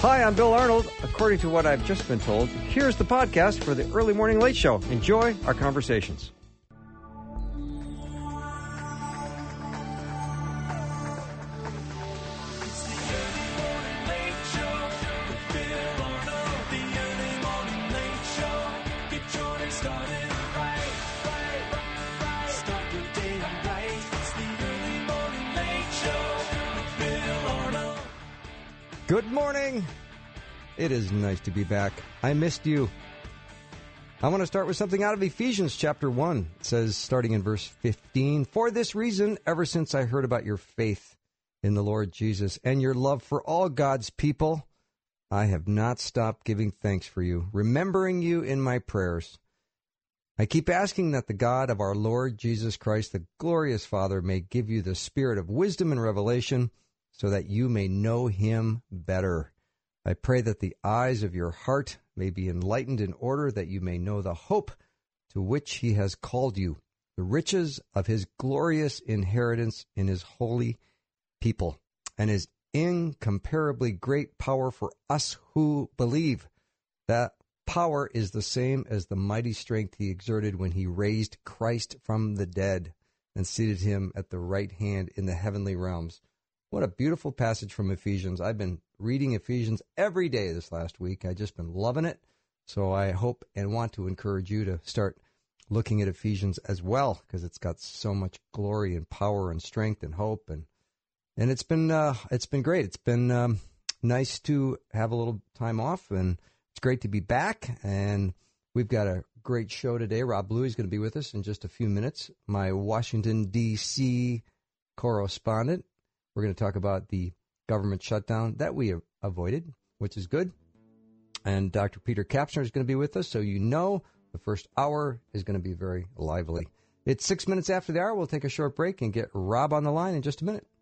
Hi, I'm Bill Arnold. According to what I've just been told, here's the podcast for the Early Morning Late Show. Enjoy our conversations. Good morning. It is nice to be back. I missed you. I want to start with something out of Ephesians chapter 1. It says, starting in verse 15, "For this reason, ever since I heard about your faith in the Lord Jesus and your love for all God's people, I have not stopped giving thanks for you, remembering you in my prayers. I keep asking that the God of our Lord Jesus Christ, the glorious Father, may give you the spirit of wisdom and revelation, so that you may know him better. I pray that the eyes of your heart may be enlightened in order that you may know the hope to which he has called you, the riches of his glorious inheritance in his holy people, and his incomparably great power for us who believe. That power is the same as the mighty strength he exerted when he raised Christ from the dead and seated him at the right hand in the heavenly realms." What a beautiful passage from Ephesians. I've been reading Ephesians every day this last week. I've just been loving it. So I hope and want to encourage you to start looking at Ephesians as well, because it's got so much glory and power and strength and hope. And it's been great. It's been nice to have a little time off, and it's great to be back. And we've got a great show today. Rob Bluey is going to be with us in just a few minutes, my Washington, D.C. correspondent. We're going to talk about the government shutdown that we avoided, which is good. And Dr. Peter Kapsner is going to be with us, so you know the first hour is going to be very lively. It's 6 minutes after the hour. We'll take a short break and get Rob on the line in just a minute.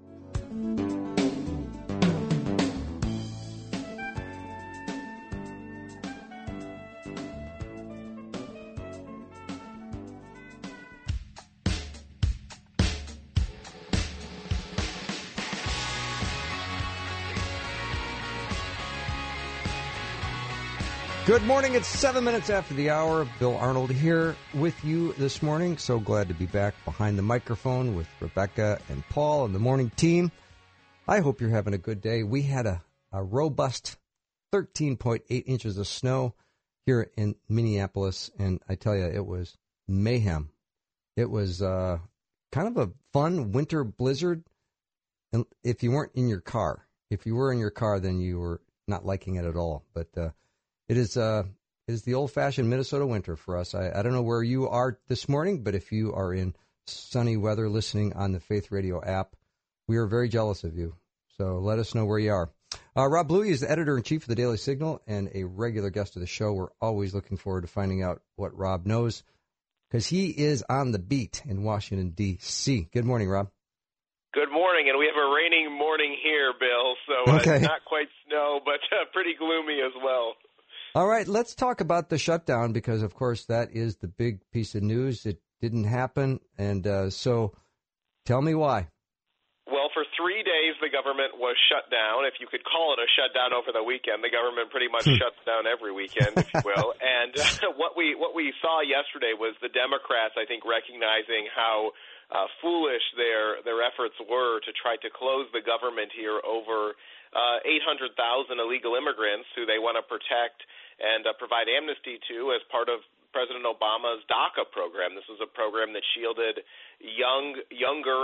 Good morning. It's 7 minutes after the hour. Bill Arnold here with you this morning. So glad to be back behind the microphone with Rebecca and Paul and the morning team. I hope you're having a good day. We had a robust 13.8 inches of snow here in Minneapolis, and I tell you, it was mayhem. It was kind of a fun winter blizzard if you weren't in your car. If you were in your car, then you were not liking it at all. But It is the old-fashioned Minnesota winter for us. I don't know where you are this morning, but if you are in sunny weather listening on the Faith Radio app, we are very jealous of you. So let us know where you are. Rob Bluey is the editor-in-chief of the Daily Signal and a regular guest of the show. We're always looking forward to finding out what Rob knows, because he is on the beat in Washington, D.C. Good morning, Rob. Good morning, and we have a raining morning here, Bill, so okay. Not quite snow, but pretty gloomy as well. All right, let's talk about the shutdown, because, of course, that is the big piece of news. It didn't happen, and so tell me why. Well, for 3 days, the government was shut down. If you could call it a shutdown over the weekend, the government pretty much shuts down every weekend, if you will. And what we saw yesterday was the Democrats, I think, recognizing how foolish their efforts were to try to close the government here over 800,000 illegal immigrants who they want to protect and provide amnesty to as part of President Obama's DACA program. This was a program that shielded younger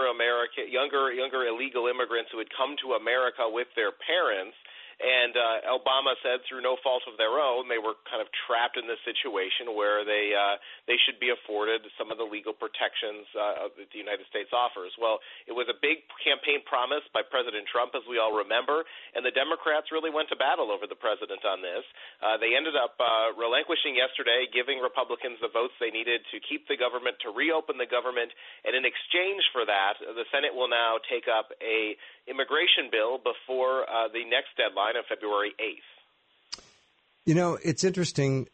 illegal immigrants who had come to America with their parents. And Obama said, through no fault of their own, they were kind of trapped in this situation where they should be afforded some of the legal protections that the United States offers. Well, it was a big campaign promise by President Trump, as we all remember, and the Democrats really went to battle over the president on this. They ended up relinquishing yesterday, giving Republicans the votes they needed to keep the government, to reopen the government, and in exchange for that, the Senate will now take up a immigration bill before the next deadline of February 8th. You know, it's interesting.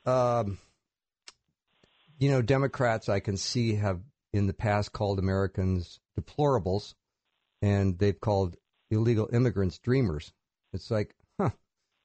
Democrats, I can see, have in the past called Americans deplorables, and they've called illegal immigrants dreamers. It's like,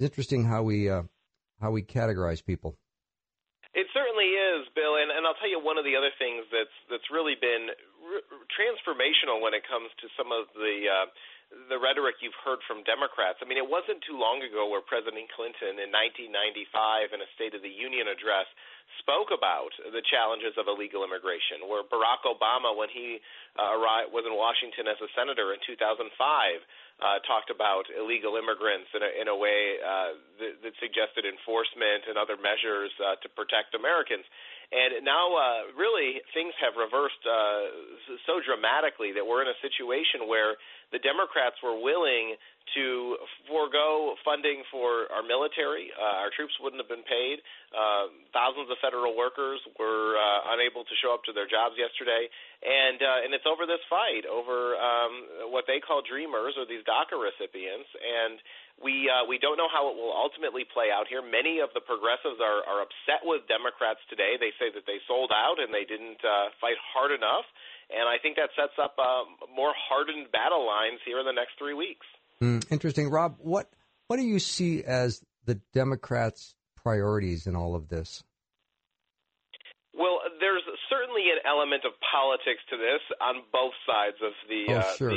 interesting how we categorize people. It certainly is, Bill, and I'll tell you one of the other things that's really been transformational when it comes to some of the rhetoric you've heard from Democrats. I mean, it wasn't too long ago where President Clinton in 1995 in a State of the Union address spoke about the challenges of illegal immigration, where Barack Obama, when he was in Washington as a senator in 2005, talked about illegal immigrants in a way that suggested enforcement and other measures to protect Americans. And now, really, things have reversed so dramatically that we're in a situation where the Democrats were willing to forego funding for our military. Our troops wouldn't have been paid. Thousands of federal workers were unable to show up to their jobs yesterday. And it's over this fight, over what they call dreamers or these DACA recipients. And we don't know how it will ultimately play out here. Many of the progressives are upset with Democrats today. They say that they sold out and they didn't fight hard enough. And I think that sets up more hardened battle lines here in the next 3 weeks. Interesting. Rob, what do you see as the Democrats' priorities in all of this? Well, there's certainly an element of politics to this on both sides of the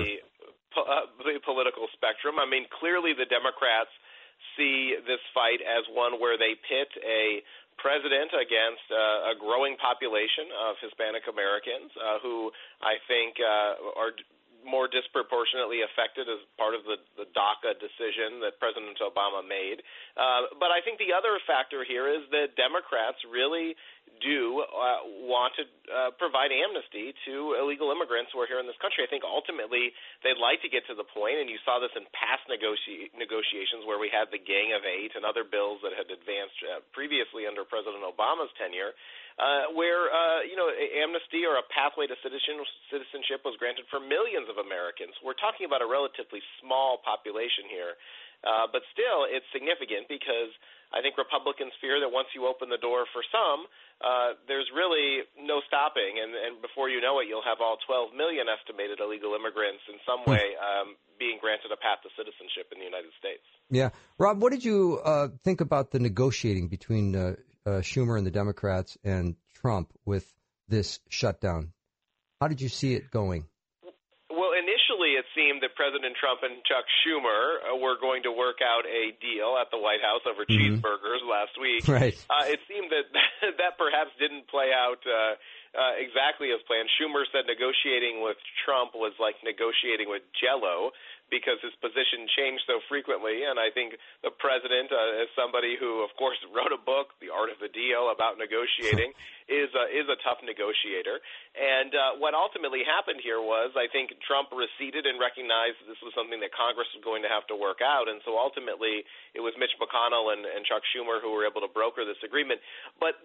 political spectrum. I mean, clearly the Democrats see this fight as one where they pit a president against a growing population of Hispanic Americans who I think are more disproportionately affected as part of the DACA decision that President Obama made. But I think the other factor here is that Democrats really do want to provide amnesty to illegal immigrants who are here in this country. I think ultimately they'd like to get to the point, and you saw this in past negotiations where we had the Gang of Eight and other bills that had advanced previously under President Obama's tenure, where amnesty or a pathway to citizenship was granted for millions of Americans. We're talking about a relatively small population here, but still it's significant because I think Republicans fear that once you open the door for some, there's really no stopping, and before you know it, you'll have all 12 million estimated illegal immigrants in some way being granted a path to citizenship in the United States. Yeah. Rob, what did you think about the negotiating between Schumer and the Democrats and Trump with this shutdown? How did you see it going? Well, initially it seemed that President Trump and Chuck Schumer were going to work out a deal at the White House over cheeseburgers last week. Right. It seemed that perhaps didn't play out exactly as planned. Schumer said negotiating with Trump was like negotiating with Jell-O, because his position changed so frequently. And I think the president, as somebody who, of course, wrote a book, The Art of the Deal, about negotiating, is a tough negotiator. And what ultimately happened here was I think Trump receded and recognized that this was something that Congress was going to have to work out. And so ultimately it was Mitch McConnell and Chuck Schumer who were able to broker this agreement. But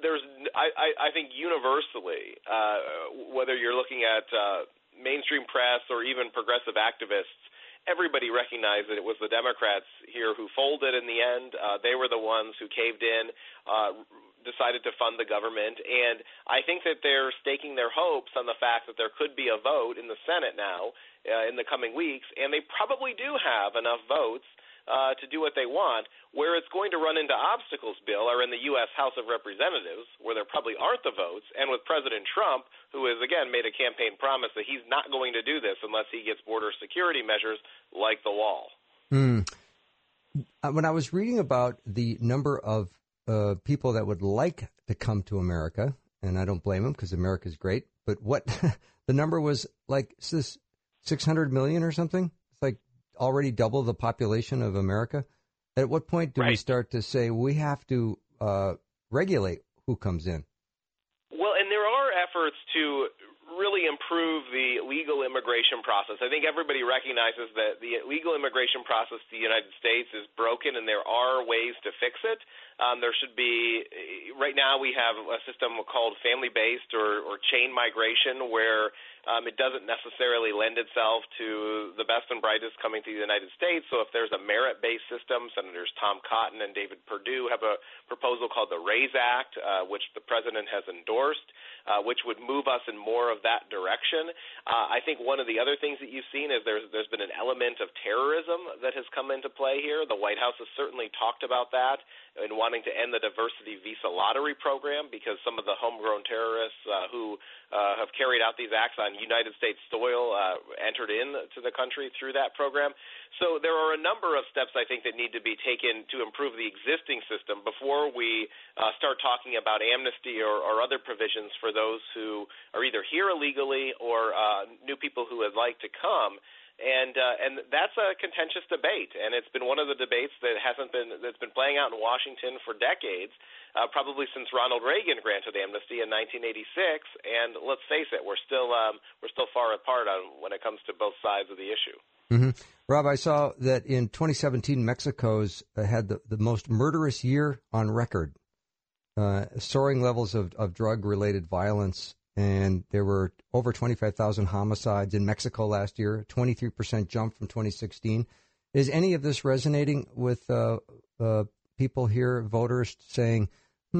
I think universally, whether you're looking at mainstream press or even progressive activists, everybody recognized that it was the Democrats here who folded in the end. They were the ones who caved in, decided to fund the government. And I think that they're staking their hopes on the fact that there could be a vote in the Senate now in the coming weeks. And they probably do have enough votes to do what they want. Where it's going to run into obstacles, Bill, are in the U.S. House of Representatives, where there probably aren't the votes, and with President Trump, who has, again, made a campaign promise that he's not going to do this unless he gets border security measures like the wall. When I was reading about the number of people that would like to come to America, and I don't blame them because America's great, but what the number was like 600 million or something? It's like already double the population of America. At what point do we start to say we have to regulate who comes in? Well, and there are efforts to really improve the legal immigration process. I think everybody recognizes that the legal immigration process to the United States is broken, and there are ways to fix it. There should be – right now we have a system called family-based or chain migration where it doesn't necessarily lend itself to the best and brightest coming to the United States. So if there's a merit-based system, Senators Tom Cotton and David Perdue have a proposal called the RAISE Act, which the president has endorsed, which would move us in more of that direction. I think one of the other things that you've seen is there's been an element of terrorism that has come into play here. The White House has certainly talked about that in wanting to end the diversity visa lottery program, because some of the homegrown terrorists who have carried out these acts on United States soil entered into the country through that program. So there are a number of steps, I think, that need to be taken to improve the existing system before we start talking about amnesty or other provisions for those who are either here illegally or new people who would like to come. And that's a contentious debate, and it's been one of the debates that's been playing out in Washington for decades, probably since Ronald Reagan granted amnesty in 1986. And let's face it, we're still far apart when it comes to both sides of the issue. Mm-hmm. Rob, I saw that in 2017, Mexico's had the most murderous year on record, soaring levels of drug-related violence. And there were over 25,000 homicides in Mexico last year, a 23% jump from 2016. Is any of this resonating with people here, voters, saying,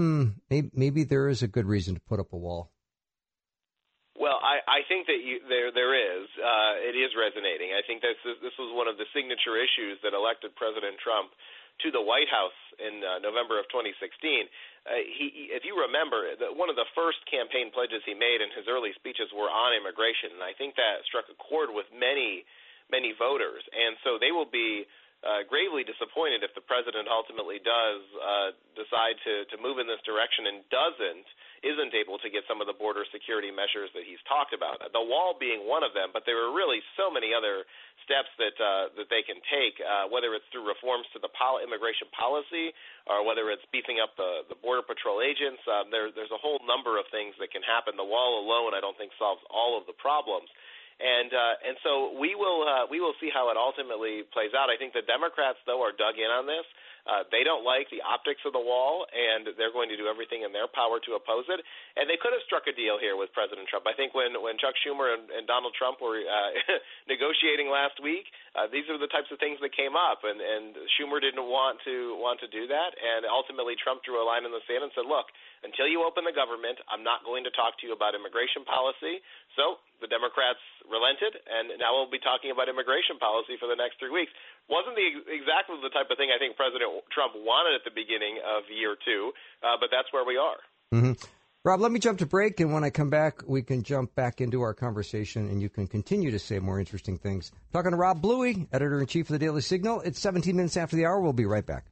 maybe there is a good reason to put up a wall? Well, I think that there is. It is resonating. I think this was one of the signature issues that elected President Trump to the White House in November of 2016. If you remember, one of the first campaign pledges he made in his early speeches were on immigration, and I think that struck a chord with many, many voters. And so they will be gravely disappointed if the president ultimately does decide to move in this direction and isn't able to get some of the border security measures that he's talked about. The wall being one of them, but there are really so many other steps that they can take, whether it's through reforms to the immigration policy or whether it's beefing up the Border Patrol agents. There's a whole number of things that can happen. The wall alone, I don't think, solves all of the problems. And so we will see how it ultimately plays out. I think the Democrats, though, are dug in on this. They don't like the optics of the wall, and they're going to do everything in their power to oppose it. And they could have struck a deal here with President Trump. I think when Chuck Schumer and Donald Trump were negotiating last week, these are the types of things that came up, and Schumer didn't want to do that. And ultimately, Trump drew a line in the sand and said, "Look, until you open the government, I'm not going to talk to you about immigration policy." So the Democrats relented, and now we'll be talking about immigration policy for the next 3 weeks. Wasn't exactly the type of thing I think President Trump wanted at the beginning of year two, but that's where we are. Mm-hmm. Rob, let me jump to break, and when I come back, we can jump back into our conversation, and you can continue to say more interesting things. Talking to Rob Bluey, editor-in-chief of the Daily Signal. It's 17 minutes after the hour. We'll be right back.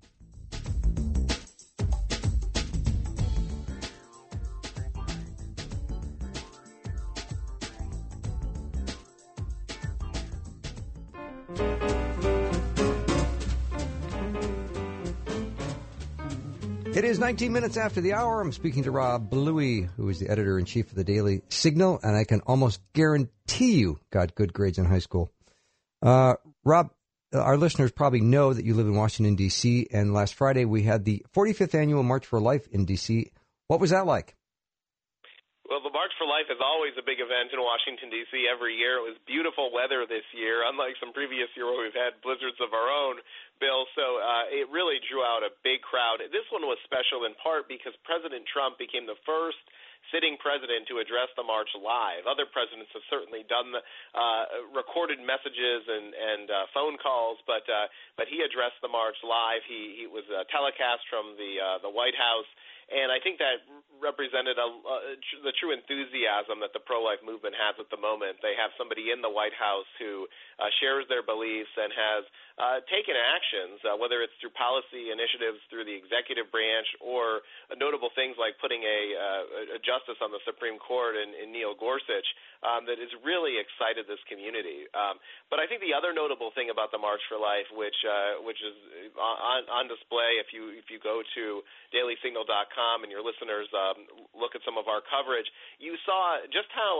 It is 19 minutes after the hour. I'm speaking to Rob Bluey, who is the editor-in-chief of the Daily Signal, and I can almost guarantee you got good grades in high school. Rob, our listeners probably know that you live in Washington, D.C., and last Friday we had the 45th Annual March for Life in D.C. What was that like? Well, the March for Life is always a big event in Washington, D.C. every year. It was beautiful weather this year, unlike some previous year where we've had blizzards of our own, Bill. So it really drew out a big crowd. This one was special in part because President Trump became the first sitting president to address the march live. Other presidents have certainly done recorded messages and phone calls, but he addressed the march live. He was telecast from the White House. And I think that represented the true enthusiasm that the pro-life movement has at the moment. They have somebody in the White House who shares their beliefs and has taken actions, whether it's through policy initiatives through the executive branch or notable things like putting a justice on the Supreme Court in Neil Gorsuch, that has really excited this community. But I think the other notable thing about the March for Life, which is on display if you go to dailysignal.com and your listeners look at some of our coverage, you saw just how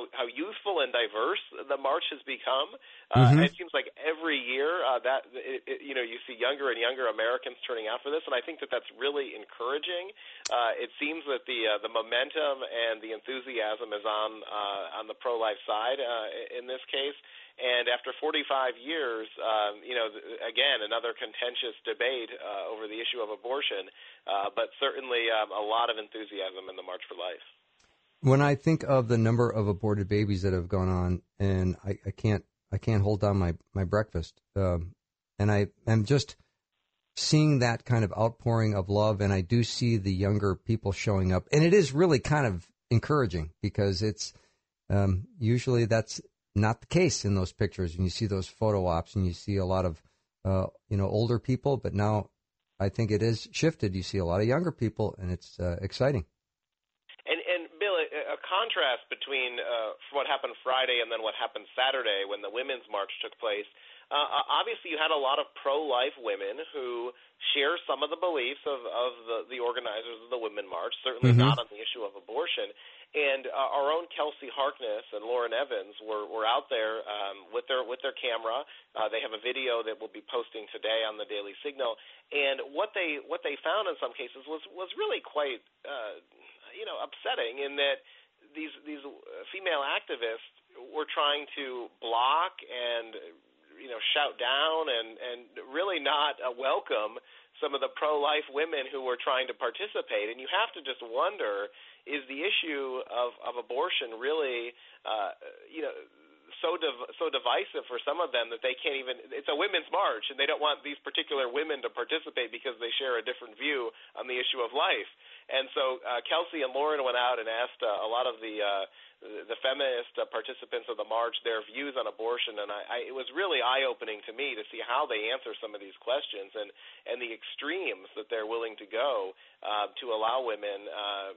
youthful and diverse the march has become. It seems like every year that you see younger and younger Americans turning out for this, and I think that that's really encouraging. It seems that the momentum and the enthusiasm is on the pro-life side in this case. And after 45 years, again, another contentious debate over the issue of abortion, but certainly a lot of enthusiasm in the March for Life. When I think of the number of aborted babies that have gone on, and I can't hold down my breakfast, and I am just seeing that kind of outpouring of love, and I do see the younger people showing up, and it is really kind of encouraging because it's usually that's not the case in those pictures, and you see those photo ops, and you see a lot of older people, but now I think it is shifted. You see a lot of younger people, and it's exciting. And Bill, a contrast between what happened Friday and then what happened Saturday when the Women's March took place. Obviously, you had a lot of pro-life women who share some of the beliefs of the organizers of the Women's March, certainly not on the issue of abortion. And our own Kelsey Harkness and Lauren Evans were out there with their camera. They have a video that we'll be posting today on the Daily Signal. And what they found in some cases was really quite upsetting in that these female activists were trying to block and shout down and really not welcome some of the pro-life women who were trying to participate. And you have to just wonder, is the issue of abortion really so divisive for some of them that they can't even – it's a women's march, and they don't want these particular women to participate because they share a different view on the issue of life. And so Kelsey and Lauren went out and asked a lot of the feminist participants of the march their views on abortion, and it was really eye-opening to me to see how they answer some of these questions and the extremes that they're willing to go to allow women,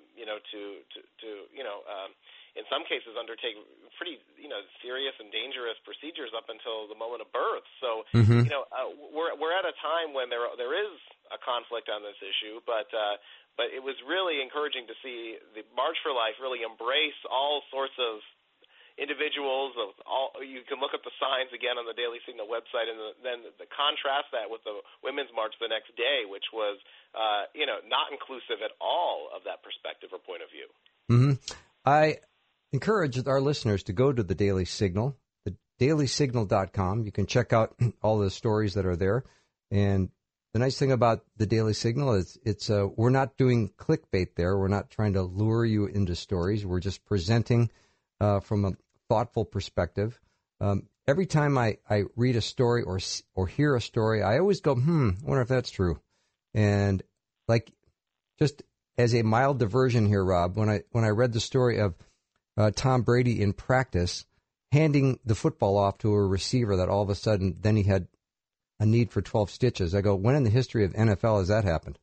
in some cases undertake pretty, serious and dangerous procedures up until the moment of birth. So, we're at a time when there is a conflict on this issue, but it was really encouraging to see the March for Life really embrace all sorts of individuals. You can look at the signs again on the Daily Signal website, and then contrast that with the Women's March the next day, which was, not inclusive at all of that perspective or point of view. Mm-hmm. I encourage our listeners to go to the Daily Signal, thedailysignal.com. You can check out all the stories that are there. And the nice thing about the Daily Signal is we're not doing clickbait there. We're not trying to lure you into stories. We're just presenting from a thoughtful perspective. Every time I read a story or hear a story, I always go, I wonder if that's true. And just as a mild diversion here, Rob, when I read the story of Tom Brady in practice handing the football off to a receiver that all of a sudden then he had a need for 12 stitches. I go, when in the history of NFL has that happened?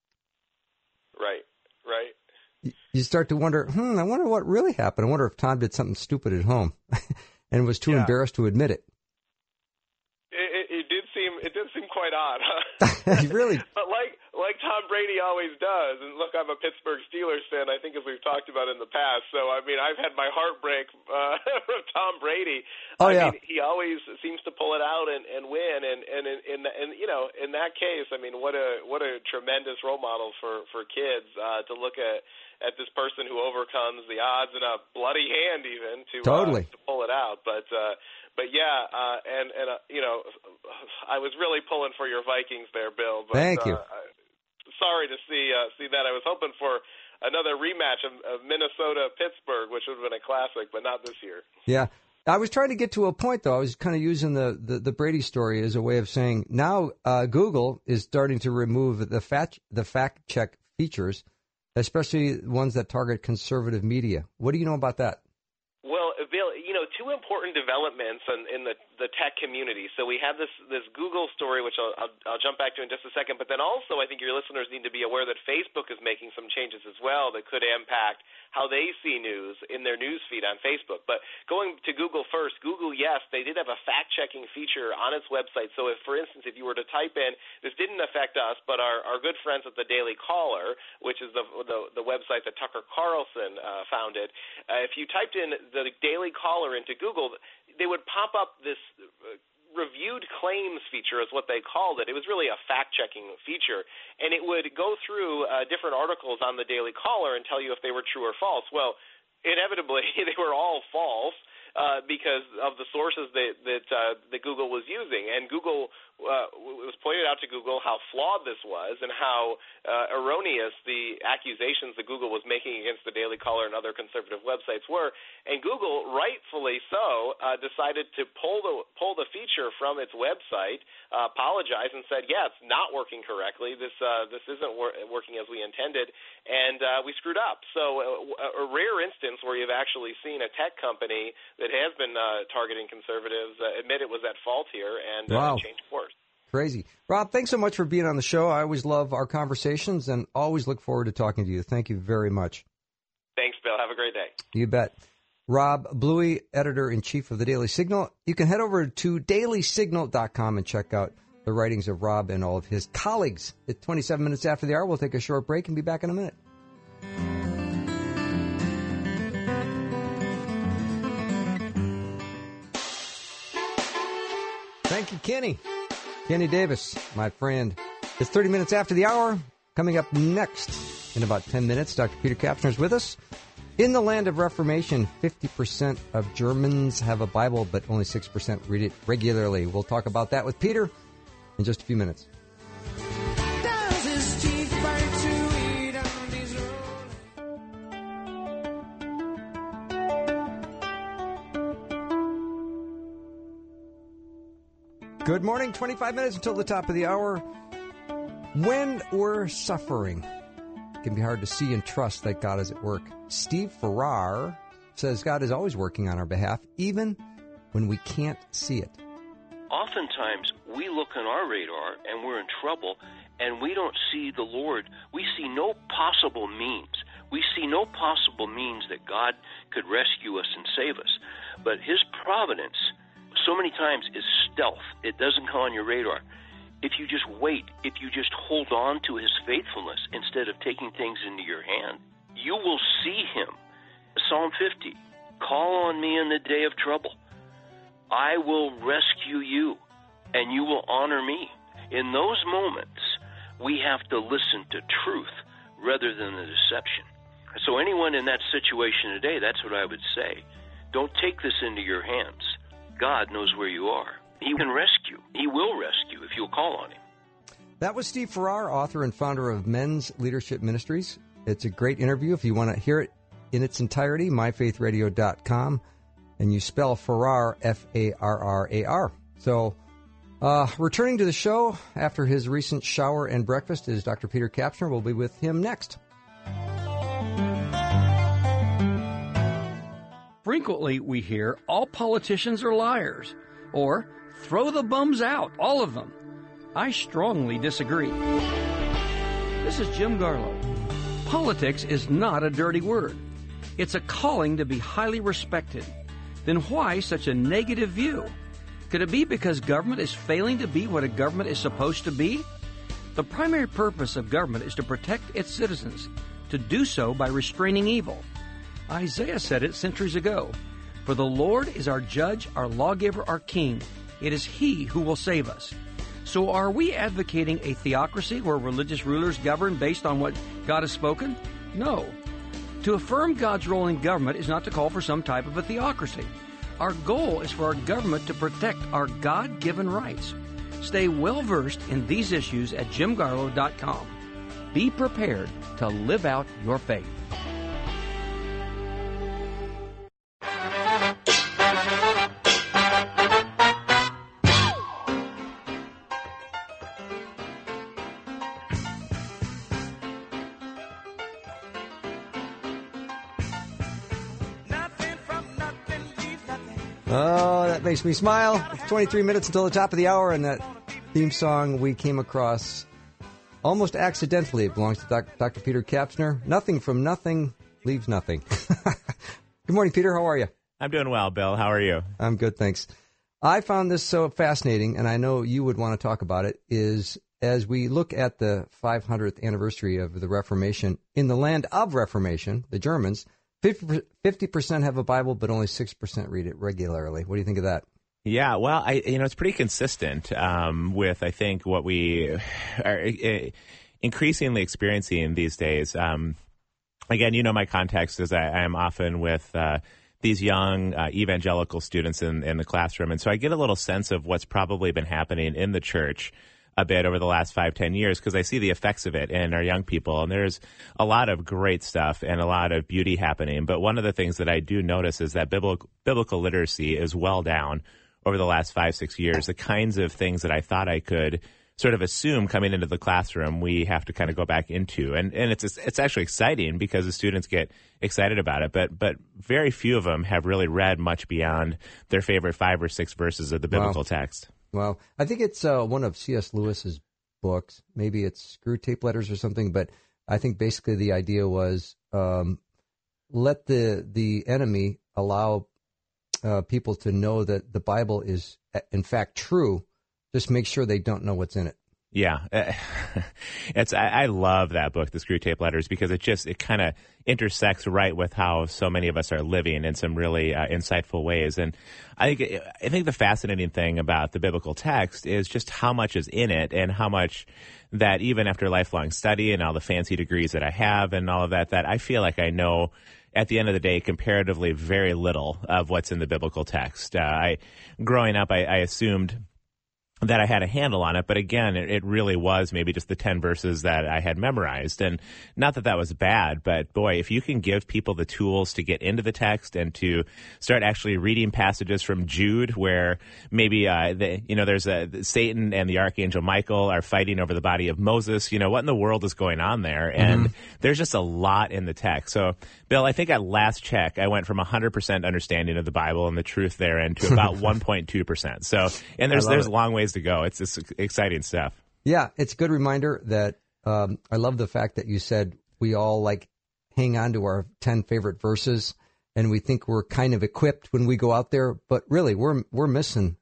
Right. You start to wonder, I wonder what really happened. I wonder if Tom did something stupid at home and was too embarrassed to admit it. It did seem quite odd, huh? Really? But like Tom Brady always does, and look, I'm a Pittsburgh Steelers fan, I think, as we've talked about in the past, so, I mean, I've had my heartbreak from Tom Brady. I mean, he always seems to pull it out and win, and in that case, I mean, what a tremendous role model for kids to look at this person who overcomes the odds in a bloody hand even to pull it out. But yeah, I was really pulling for your Vikings there, Bill. But, thank you. Sorry to see that. I was hoping for another rematch of Minnesota-Pittsburgh, which would have been a classic, but not this year. Yeah. I was trying to get to a point, though. I was kind of using the Brady story as a way of saying now Google is starting to remove the fact check features, especially ones that target conservative media. What do you know about that? Well, Bill, two important developments in the tech community. So we have this Google story, which I'll jump back to in just a second. But then also, I think your listeners need to be aware that Facebook is making some changes as well that could impact how they see news in their news feed on Facebook. But going to Google first, Google, yes, they did have a fact-checking feature on its website. So if, for instance, if you were to type in, this didn't affect us, but our good friends at the Daily Caller, which is the website that Tucker Carlson founded, if you typed in the Daily Caller into Google, they would pop up this reviewed claims feature is what they called it. It was really a fact-checking feature, and it would go through different articles on the Daily Caller and tell you if they were true or false. Well, inevitably, they were all false because of the sources that Google was using. And Google it was pointed out to Google how flawed this was and how erroneous the accusations that Google was making against the Daily Caller and other conservative websites were. And Google, rightfully so, decided to pull the feature from its website, apologized, and said, yeah, it's not working correctly. This isn't working as we intended, and we screwed up. So a rare instance where you've actually seen a tech company that has been targeting conservatives admit it was at fault here and change course. Crazy. Rob, thanks so much for being on the show. I always love our conversations and always look forward to talking to you. Thank you very much. Thanks, Bill. Have a great day. You bet. Rob Bluey, editor-in-chief of the Daily Signal. You can head over to dailysignal.com and check out the writings of Rob and all of his colleagues. At 27 minutes after the hour, we'll take a short break and be back in a minute. Thank you, Kenny. Kenny Davis, my friend. It's 30 minutes after the hour. Coming up next in about 10 minutes, Dr. Peter Kapsner is with us. In the land of Reformation, 50% of Germans have a Bible, but only 6% read it regularly. We'll talk about that with Peter in just a few minutes. Good morning, 25 minutes until the top of the hour. When we're suffering, it can be hard to see and trust that God is at work. Steve Farrar says God is always working on our behalf, even when we can't see it. Oftentimes, we look on our radar and we're in trouble, and we don't see the Lord. We see no possible means. We see no possible means that God could rescue us and save us. But His providence so many times is stealth. It doesn't come on your radar. If you just wait, if you just hold on to His faithfulness instead of taking things into your hand, you will see Him. Psalm 50, call on me in the day of trouble. I will rescue you, and you will honor me. In those moments, we have to listen to truth rather than the deception. So anyone in that situation today, that's what I would say. Don't take this into your hands. God knows where you are. He can rescue. He will rescue if you'll call on Him. That was Steve Farrar, author and founder of Men's Leadership Ministries. It's a great interview. If you want to hear it in its entirety, myfaithradio.com, and you spell Farrar, F-A-R-R-A-R. So, returning to the show after his recent shower and breakfast is Dr. Peter Kapsner. We'll be with him next. Frequently we hear all politicians are liars, or throw the bums out, all of them. I strongly disagree. This is Jim Garlow. Politics is not a dirty word. It's a calling to be highly respected. Then why such a negative view? Could it be because government is failing to be what a government is supposed to be? The primary purpose of government is to protect its citizens, to do so by restraining evil. Isaiah said it centuries ago, "For the Lord is our judge, our lawgiver, our king. It is He who will save us." So are we advocating a theocracy where religious rulers govern based on what God has spoken? No. To affirm God's role in government is not to call for some type of a theocracy. Our goal is for our government to protect our God-given rights. Stay well-versed in these issues at jimgarlow.com. Be prepared to live out your faith. Oh, that makes me smile. It's 23 minutes until the top of the hour, and that theme song we came across almost accidentally. It belongs to Dr. Peter Kapsner. Nothing from nothing leaves nothing. Good morning, Peter. How are you? I'm doing well, Bill. How are you? I'm good, thanks. I found this so fascinating, and I know you would want to talk about it, is as we look at the 500th anniversary of the Reformation, in the land of Reformation, the Germans, 50% have a Bible, but only 6% read it regularly. What do you think of that? Yeah, well, it's pretty consistent with, I think, what we are increasingly experiencing these days. Again, my context is I am often with these young evangelical students in the classroom, and so I get a little sense of what's probably been happening in the church a bit over the last 5-10 years, because I see the effects of it in our young people, and there's a lot of great stuff and a lot of beauty happening. But one of the things that I do notice is that biblical literacy is well down over the last 5-6 years. The kinds of things that I thought I could sort of assume coming into the classroom, we have to kind of go back into. And it's actually exciting because the students get excited about it, but very few of them have really read much beyond their favorite 5 or 6 verses of the biblical text. Well, I think it's one of C.S. Lewis's books. Maybe it's Screwtape Letters or something, but I think basically the idea was let the enemy allow people to know that the Bible is, in fact, true. Just make sure they don't know what's in it. Yeah, I love that book, The Screwtape Letters, because it kind of intersects right with how so many of us are living in some really insightful ways. And I think the fascinating thing about the biblical text is just how much is in it, and how much that even after lifelong study and all the fancy degrees that I have and all of that I feel like I know at the end of the day comparatively very little of what's in the biblical text. Growing up, I assumed that I had a handle on it. But again, it really was maybe just the 10 verses that I had memorized. And not that was bad, but boy, if you can give people the tools to get into the text and to start actually reading passages from Jude where maybe, there's Satan and the Archangel Michael are fighting over the body of Moses. What in the world is going on there? And there's just a lot in the text. So, Bill, I think at last check, I went from 100% understanding of the Bible and the truth therein to about 1.2%. So, and there's long ways to go. It's just exciting stuff. Yeah, it's a good reminder that I love the fact that you said we all hang on to our 10 favorite verses, and we think we're kind of equipped when we go out there, but really we're missing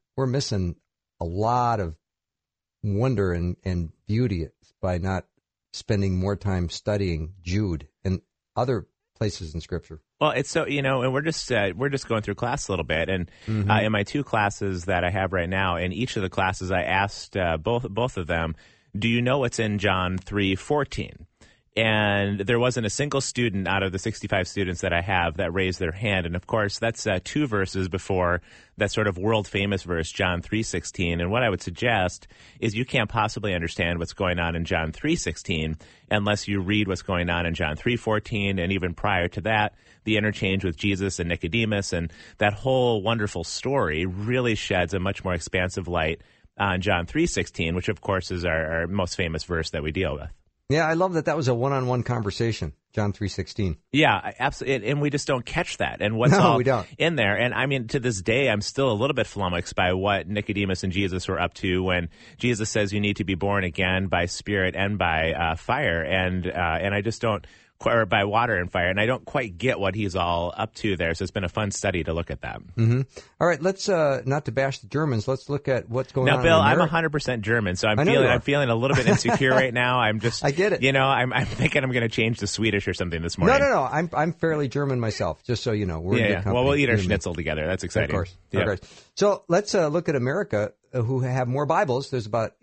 a lot of wonder and beauty by not spending more time studying Jude and other places in Scripture. Well, it's so, and we're just going through class a little bit, and in my 2 classes that I have right now, in each of the classes, I asked both of them, do you know what's in John 3:14? And there wasn't a single student out of the 65 students that I have that raised their hand. And of course, that's 2 verses before that sort of world famous verse, John 3:16. And what I would suggest is you can't possibly understand what's going on in John 3:16 unless you read what's going on in John 3:14. And even prior to that, the interchange with Jesus and Nicodemus, and that whole wonderful story really sheds a much more expansive light on John 3:16, which of course is our most famous verse that we deal with. Yeah, I love that was a one-on-one conversation, John 3:16. Yeah, absolutely, and we just don't catch that, and what's all in there. And I mean, to this day, I'm still a little bit flummoxed by what Nicodemus and Jesus were up to when Jesus says you need to be born again by spirit and by fire, and I just don't, or by water and fire, and I don't quite get what he's all up to there. So it's been a fun study to look at that. Mm-hmm. All right, let's not to bash the Germans. Let's look at what's going on. Now, Bill, I'm 100% German, so I'm feeling a little bit insecure right now. I'm just, I get it. I'm thinking I'm going to change to Swedish or something this morning. No. I'm fairly German myself. Just so you know, we're in good company. Well, we'll eat our schnitzel together. That's exciting. Of course. Yeah. Of course. So let's look at America, who have more Bibles. There's about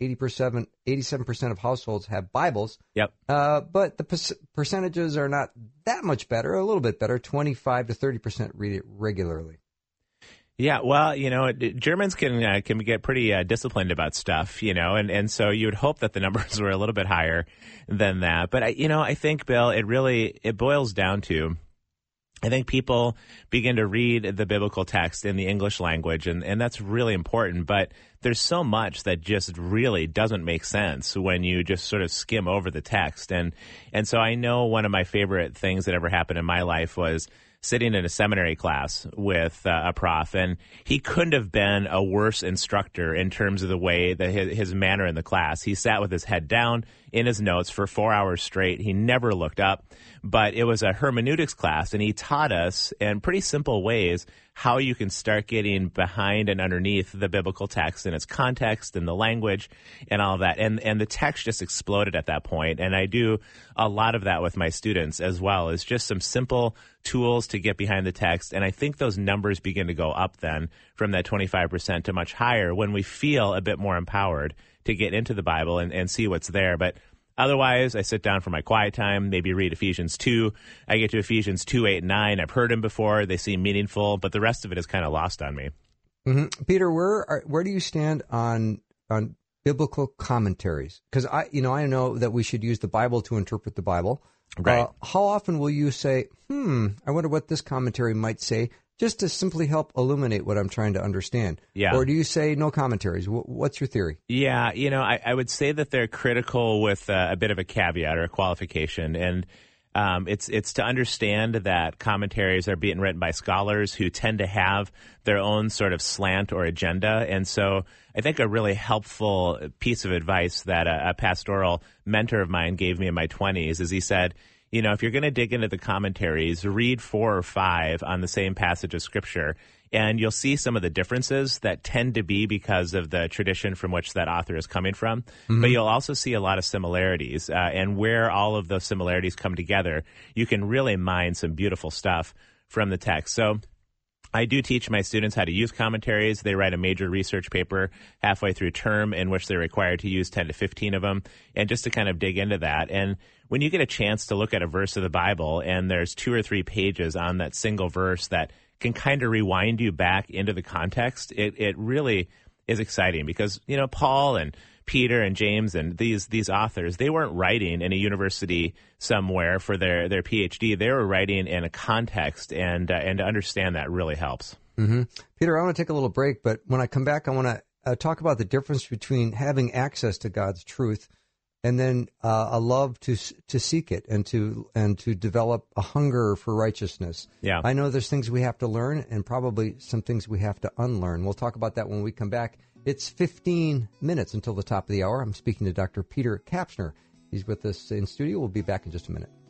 87% of households have Bibles. Yep. But the percentages are not that much better, a little bit better. 25 to 30% read it regularly. Yeah, well, Germans can get pretty disciplined about stuff, and so you would hope that the numbers were a little bit higher than that. But I think, Bill, it boils down to, I think people begin to read the biblical text in the English language, and that's really important. But there's so much that just really doesn't make sense when you just sort of skim over the text. And so I know one of my favorite things that ever happened in my life was sitting in a seminary class with a prof, and he couldn't have been a worse instructor in terms of the way that his manner in the class. He sat with his head down in his notes for 4 hours straight. He never looked up, but it was a hermeneutics class, and he taught us in pretty simple ways how you can start getting behind and underneath the biblical text and its context and the language and all of that. And the text just exploded at that point. And I do a lot of that with my students as well, is just some simple tools to get behind the text. And I think those numbers begin to go up then from that 25% to much higher when we feel a bit more empowered to get into the Bible and see what's there. But otherwise, I sit down for my quiet time, maybe read Ephesians 2. I get to Ephesians 2, 8, and 9. I've heard them before. They seem meaningful, but the rest of it is kind of lost on me. Mm-hmm. Peter, where do you stand on biblical commentaries? Because I know that we should use the Bible to interpret the Bible. Right. How often will you say, I wonder what this commentary might say, just to simply help illuminate what I'm trying to understand? Yeah. Or do you say no commentaries? What's your theory? Yeah, I would say that they're critical with a bit of a caveat or a qualification. And it's to understand that commentaries are being written by scholars who tend to have their own sort of slant or agenda. And so I think a really helpful piece of advice that a pastoral mentor of mine gave me in my 20s is he said, if you're going to dig into the commentaries, read 4 or 5 on the same passage of Scripture, and you'll see some of the differences that tend to be because of the tradition from which that author is coming from. Mm-hmm. But you'll also see a lot of similarities, and where all of those similarities come together, you can really mine some beautiful stuff from the text. So I do teach my students how to use commentaries. They write a major research paper halfway through term in which they're required to use 10 to 15 of them, and just to kind of dig into that. And when you get a chance to look at a verse of the Bible and there's 2 or 3 pages on that single verse that can kind of rewind you back into the context, it really is exciting because, Paul and Peter and James and these authors, they weren't writing in a university somewhere for their PhD. They were writing in a context, and to understand that really helps. Mm-hmm. Peter, I want to take a little break, but when I come back, I want to talk about the difference between having access to God's truth and then a love to seek it and to develop a hunger for righteousness. Yeah. I know there's things we have to learn and probably some things we have to unlearn. We'll talk about that when we come back. It's 15 minutes until the top of the hour. I'm speaking to Dr. Peter Kapsner. He's with us in studio. We'll be back in just a minute.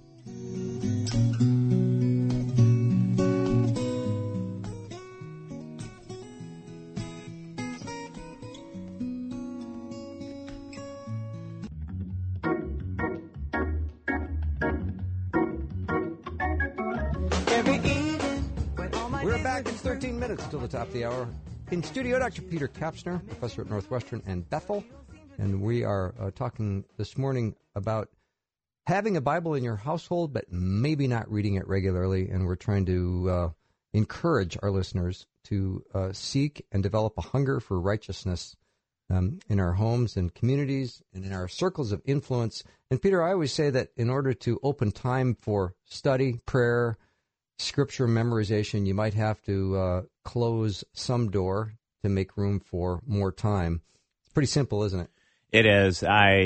We're back. It's 13 minutes until the top of the hour. In studio, Dr. Peter Kapsner, professor at Northwestern and Bethel, and we are talking this morning about having a Bible in your household, but maybe not reading it regularly, and we're trying to encourage our listeners to seek and develop a hunger for righteousness in our homes and communities and in our circles of influence. And Peter, I always say that in order to open time for study, prayer, Scripture memorization, you might have to close some door to make room for more time. It's pretty simple, isn't it? It is.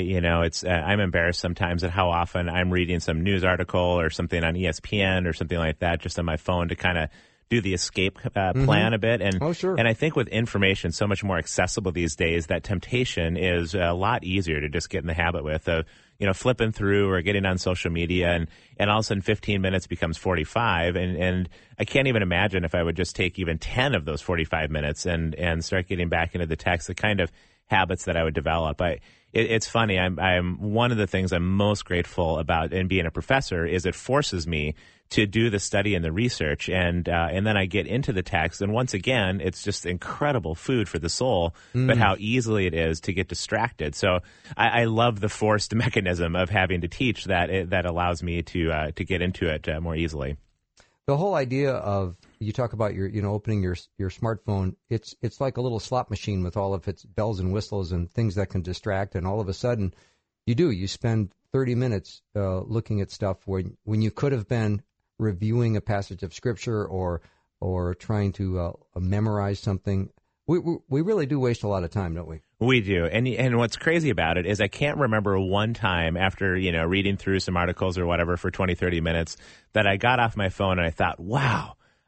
I'm embarrassed sometimes at how often I'm reading some news article or something on ESPN or something like that just on my phone to kind of do the escape plan a bit. And, sure. And I think with information so much more accessible these days, that temptation is a lot easier to just get in the habit with of, flipping through or getting on social media and all of a sudden 15 minutes becomes 45. And I can't even imagine if I would just take even 10 of those 45 minutes and start getting back into the text, the kind of habits that I would develop. It's funny. I'm one of the things I'm most grateful about in being a professor is it forces me to do the study and the research, and then I get into the text, and once again, it's just incredible food for the soul. But how easily it is to get distracted. So I love the forced mechanism of having to teach that allows me to get into it more easily. The whole idea of you talk about your opening your smartphone, it's like a little slot machine with all of its bells and whistles and things that can distract, and all of a sudden you spend 30 minutes looking at stuff when you could have been reviewing a passage of Scripture or trying to memorize something. We really do waste a lot of time, don't we? We do. And what's crazy about it is I can't remember one time after, reading through some articles or whatever for 20, 30 minutes that I got off my phone and I thought, wow,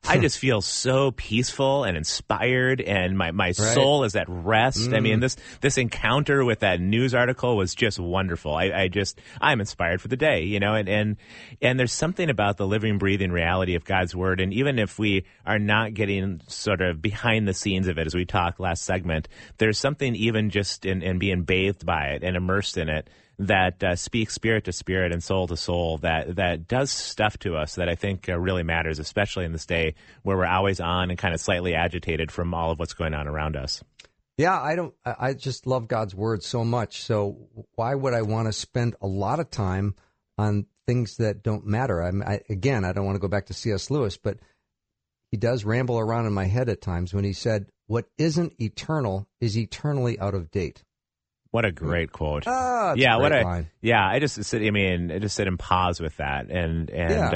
I just feel so peaceful and inspired, and my soul is at rest. I mean, this encounter with that news article was just wonderful. I'm inspired for the day, you know, and there's something about the living, breathing reality of God's Word, and even if we are not getting sort of behind the scenes of it, as we talked last segment, there's something even just in being bathed by it and immersed in it that speaks spirit to spirit and soul to soul, that does stuff to us that I think really matters, especially in this day where we're always on and kind of slightly agitated from all of what's going on around us. Yeah, I just love God's Word so much. So why would I want to spend a lot of time on things that don't matter? I don't want to go back to C.S. Lewis, but he does ramble around in my head at times when he said, "What isn't eternal is eternally out of date." What a great quote! Yeah, line. I just sit and pause with that, and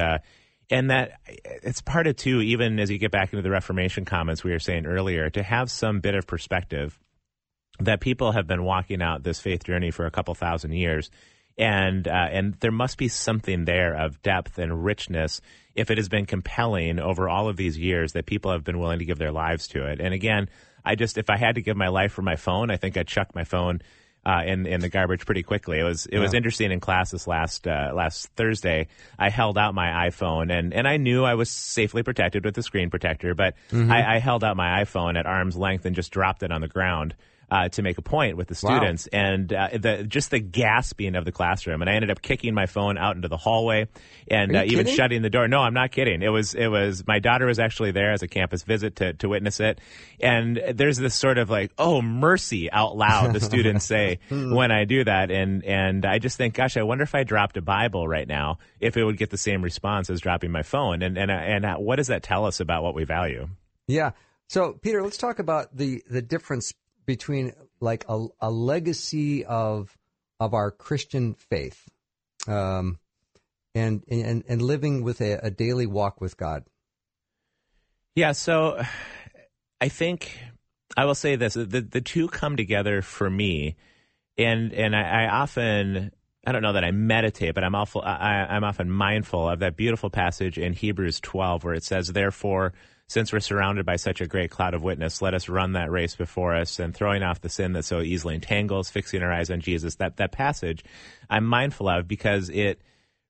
that it's part of too. Even as you get back into the Reformation comments we were saying earlier, to have some bit of perspective that people have been walking out this faith journey for a couple thousand years, and there must be something there of depth and richness if it has been compelling over all of these years that people have been willing to give their lives to it. And again, if I had to give my life for my phone, I think I'd chuck my phone in the garbage pretty quickly. It was interesting in class this last Thursday. I held out my iPhone and I knew I was safely protected with the screen protector, but I held out my iPhone at arm's length and just dropped it on the ground to make a point with the students. Wow. And the gasping of the classroom. And I ended up kicking my phone out into the hallway and even shutting the door. No, I'm not kidding. It was my daughter was actually there as a campus visit to witness it. And there's this sort of like, oh, mercy out loud, the students say when I do that. And I just think, gosh, I wonder if I dropped a Bible right now, if it would get the same response as dropping my phone. And what does that tell us about what we value? Yeah. So, Peter, let's talk about the difference between like a legacy of our Christian faith, and living with a daily walk with God. Yeah, so I think I will say this: the two come together for me, and I often, I don't know that I meditate, but I'm often mindful of that beautiful passage in Hebrews 12 where it says, "Therefore, since we're surrounded by such a great cloud of witness, let us run that race before us, and throwing off the sin that so easily entangles, fixing our eyes on Jesus." That passage I'm mindful of because it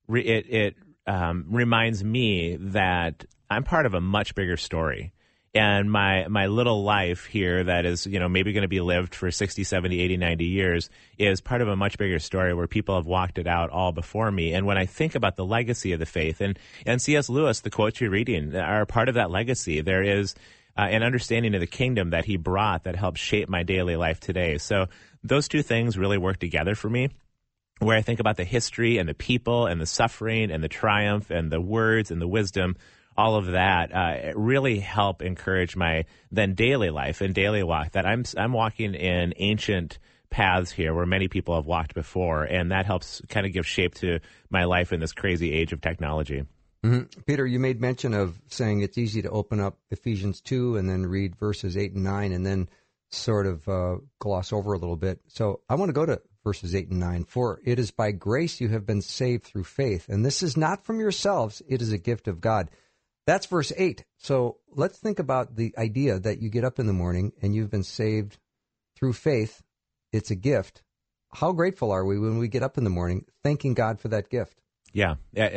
reminds me that I'm part of a much bigger story. And my little life here that is, maybe going to be lived for 60, 70, 80, 90 years is part of a much bigger story where people have walked it out all before me. And when I think about the legacy of the faith, and C.S. Lewis, the quotes you're reading, are part of that legacy. There is an understanding of the kingdom that he brought that helps shape my daily life today. So those two things really work together for me, where I think about the history and the people and the suffering and the triumph and the words and the wisdom. All of that really help encourage my then daily life and daily walk, that I'm walking in ancient paths here where many people have walked before, and that helps kind of give shape to my life in this crazy age of technology. Mm-hmm. Peter, you made mention of saying it's easy to open up Ephesians 2 and then read verses 8 and 9 and then sort of gloss over a little bit. So I want to go to verses 8 and 9. "For it is by grace you have been saved through faith, and this is not from yourselves, it is a gift of God." That's verse 8. So let's think about the idea that you get up in the morning and you've been saved through faith. It's a gift. How grateful are we when we get up in the morning thanking God for that gift? Yeah.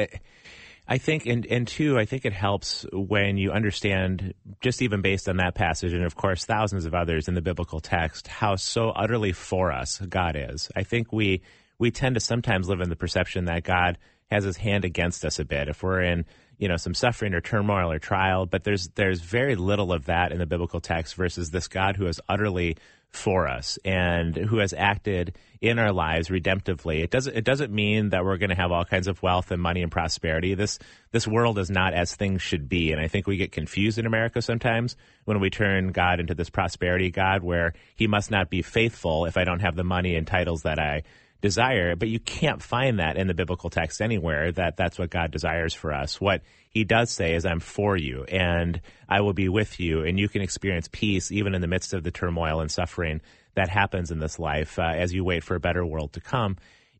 I think, and two, I think it helps when you understand, just even based on that passage, and of course thousands of others in the biblical text, how so utterly for us God is. I think we tend to sometimes live in the perception that God has his hand against us a bit if we're in some suffering or turmoil or trial, but there's very little of that in the biblical text versus this God who is utterly for us and who has acted in our lives redemptively. It doesn't mean that we're going to have all kinds of wealth and money and prosperity. This world is not as things should be, and I think we get confused in America sometimes when we turn God into this prosperity God where he must not be faithful if I don't have the money and titles that I desire, but you can't find that in the biblical text anywhere, that's what God desires for us. What he does say is, I'm for you, and I will be with you, and you can experience peace even in the midst of the turmoil and suffering that happens in this life as you wait for a better world to come.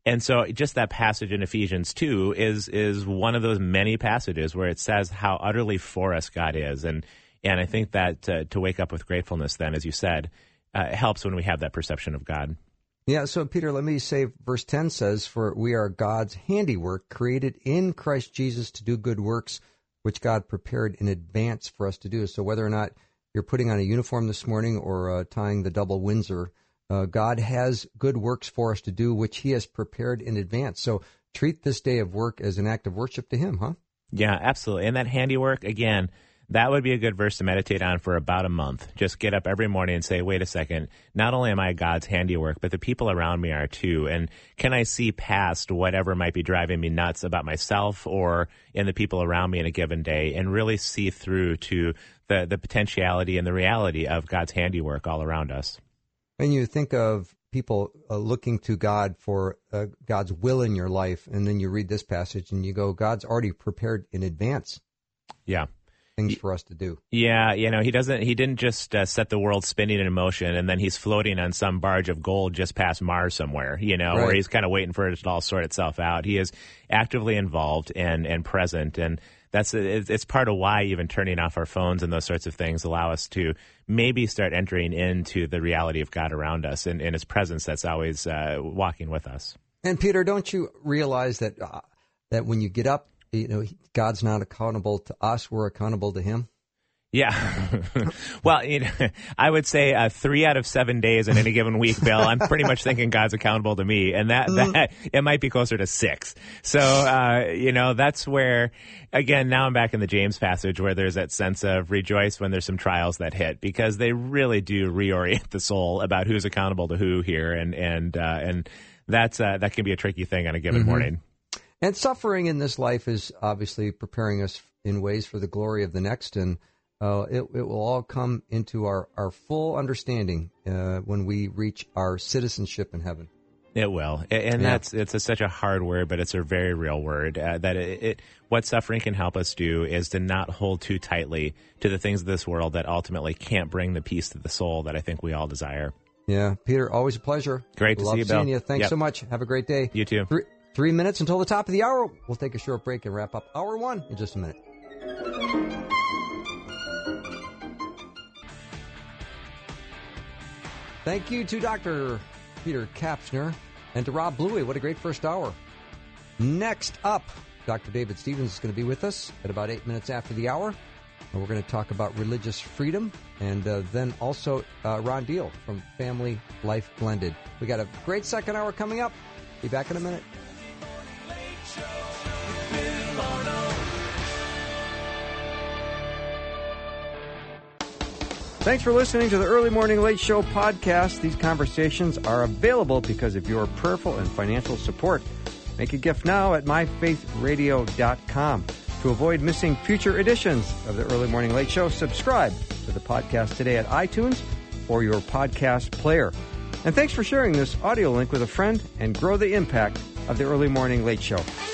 And so just that passage in Ephesians 2 is one of those many passages where it says how utterly for us God is. And I think that to wake up with gratefulness then, as you said, helps when we have that perception of God. Yeah, so Peter, let me say verse 10 says, "For we are God's handiwork, created in Christ Jesus to do good works, which God prepared in advance for us to do." So whether or not you're putting on a uniform this morning or tying the double Windsor, God has good works for us to do, which he has prepared in advance. So treat this day of work as an act of worship to him, huh? Yeah, absolutely. And that handiwork, again, that would be a good verse to meditate on for about a month. Just get up every morning and say, wait a second, not only am I God's handiwork, but the people around me are too. And can I see past whatever might be driving me nuts about myself or in the people around me in a given day and really see through to the potentiality and the reality of God's handiwork all around us? And you think of people looking to God for God's will in your life, and then you read this passage and you go, God's already prepared in advance. Yeah. Things for us to do. Yeah, he didn't just set the world spinning in motion and then he's floating on some barge of gold just past Mars somewhere, right, where he's kind of waiting for it to all sort itself out. He is actively involved and present, and it's part of why even turning off our phones and those sorts of things allow us to maybe start entering into the reality of God around us and his presence that's always walking with us. And Peter, don't you realize that when you get up, God's not accountable to us, we're accountable to him? Yeah. Well, I would say 3 out of 7 days in any given week, Bill, I'm pretty much thinking God's accountable to me, and that it might be closer to 6. So, that's where, again, now I'm back in the James passage where there's that sense of rejoice when there's some trials that hit, because they really do reorient the soul about who's accountable to who here, and that's that can be a tricky thing on a given morning. And suffering in this life is obviously preparing us in ways for the glory of the next, and it will all come into our full understanding when we reach our citizenship in heaven. It will, and it's such a hard word, but it's a very real word. What suffering can help us do is to not hold too tightly to the things of this world that ultimately can't bring the peace to the soul that I think we all desire. Yeah, Peter, always a pleasure. Great to see you, Bill. Love seeing you. Thanks so much. Have a great day. You too. 3 minutes until the top of the hour. We'll take a short break and wrap up hour 1 in just a minute. Thank you to Dr. Peter Kapsner and to Rob Bluey. What a great first hour. Next up, Dr. David Stevens is going to be with us at about 8 minutes after the hour. And we're going to talk about religious freedom, and then also Ron Deal from Family Life Blended. We got a great second hour coming up. Be back in a minute. Thanks for listening to the Early Morning Late Show podcast. These conversations are available because of your prayerful and financial support. Make a gift now at myfaithradio.com. To avoid missing future editions of the Early Morning Late Show, subscribe to the podcast today at iTunes or your podcast player. And thanks for sharing this audio link with a friend and grow the impact of the Early Morning Late Show.